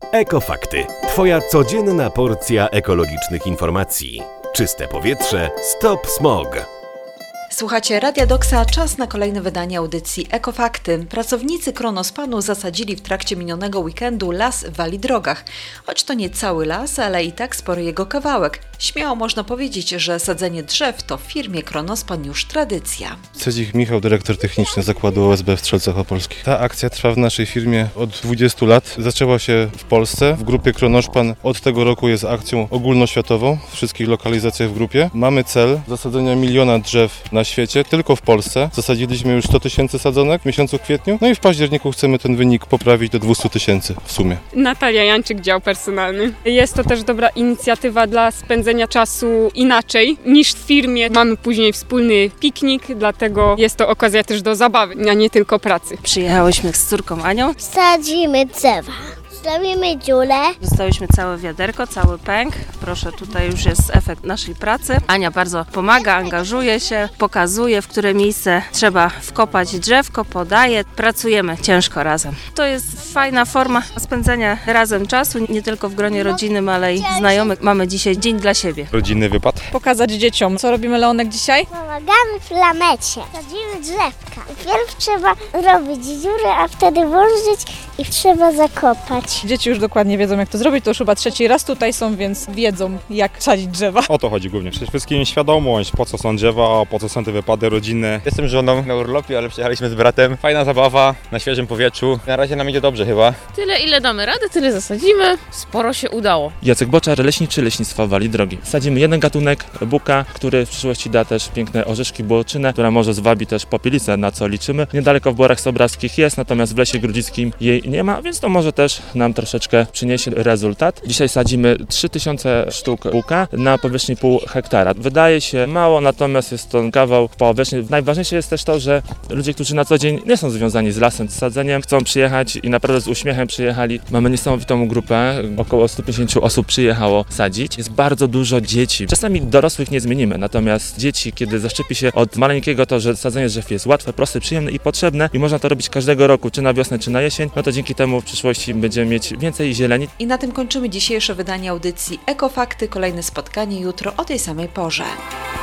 Ekofakty. Twoja codzienna porcja ekologicznych informacji. Czyste powietrze, stop smog. Słuchacie Radia Doksa, czas na kolejne wydanie audycji Ekofakty. Pracownicy Kronospanu zasadzili w trakcie minionego weekendu las w Wali Drogach. Choć to nie cały las, ale i tak spory jego kawałek. Śmiało można powiedzieć, że sadzenie drzew to w firmie Kronospan już tradycja. Cedzik Michał, dyrektor techniczny zakładu OSB w Strzelcach Opolskich. Ta akcja trwa w naszej firmie od 20 lat. Zaczęła się w Polsce. W grupie Kronospan od tego roku jest akcją ogólnoświatową w wszystkich lokalizacjach w grupie. Mamy cel zasadzenia 1 miliona drzew na świecie, tylko w Polsce. Zasadziliśmy już 100 000 sadzonek w miesiącu kwietniu. No i w październiku chcemy ten wynik poprawić do 200 000 w sumie. Natalia Janczyk, dział personalny. Jest to też dobra inicjatywa dla spędzenia czasu inaczej niż w firmie. Mamy później wspólny piknik, dlatego jest to okazja też do zabawy, a nie tylko pracy. Przyjechałyśmy z córką Anią. Sadzimy drzewa. Zrobimy dziurę. Dostałyśmy całe wiaderko, cały pęk. Proszę, tutaj już jest efekt naszej pracy. Ania bardzo pomaga, angażuje się, pokazuje, w które miejsce trzeba wkopać drzewko, podaje. Pracujemy ciężko razem. To jest fajna forma spędzania razem czasu, nie tylko w gronie rodzinnym, ale i znajomych. Mamy dzisiaj dzień dla siebie. Rodzinny wypad. Pokazać dzieciom. Co robimy, Leonek, dzisiaj? Pomagamy w lamecie. Sadzimy drzewka. Najpierw trzeba robić dziurę, a wtedy włożyć i trzeba zakopać. Dzieci już dokładnie wiedzą, jak to zrobić. To już chyba 3. raz tutaj są, więc wiedzą, jak sadzić drzewa. O to chodzi głównie. Przede wszystkim świadomość, po co są drzewa, po co są te wypady rodzinne. Jestem z żoną na urlopie, ale przyjechaliśmy z bratem. Fajna zabawa na świeżym powietrzu. Na razie nam idzie dobrze chyba. Tyle, ile damy radę, tyle zasadzimy. Sporo się udało. Jacek Boczar, leśniczy leśnictwa Wali Drogi. Sadzimy jeden gatunek buka, który w przyszłości da też piękne orzeszki bułeczynę, która może zwabi też popielicę, na co liczymy. Niedaleko w Borach Sobralskich jest, natomiast w Lesie Grudzickim jej nie ma, więc to może też nam troszeczkę przyniesie rezultat. Dzisiaj sadzimy 3000 sztuk buka na powierzchni 0,5 hektara. Wydaje się mało, natomiast jest to kawał powierzchni. Najważniejsze jest też to, że ludzie, którzy na co dzień nie są związani z lasem, z sadzeniem, chcą przyjechać i naprawdę z uśmiechem przyjechali. Mamy niesamowitą grupę, około 150 osób przyjechało sadzić. Jest bardzo dużo dzieci. Czasami dorosłych nie zmienimy, natomiast dzieci, kiedy zaszczepi się od maleńkiego to, że sadzenie drzew jest łatwe, proste, przyjemne i potrzebne i można to robić każdego roku, czy na wiosnę, czy na jesień, no to dzięki temu w przyszłości będziemy mieć więcej zieleni. I na tym kończymy dzisiejsze wydanie audycji Ekofakty. Kolejne spotkanie jutro o tej samej porze.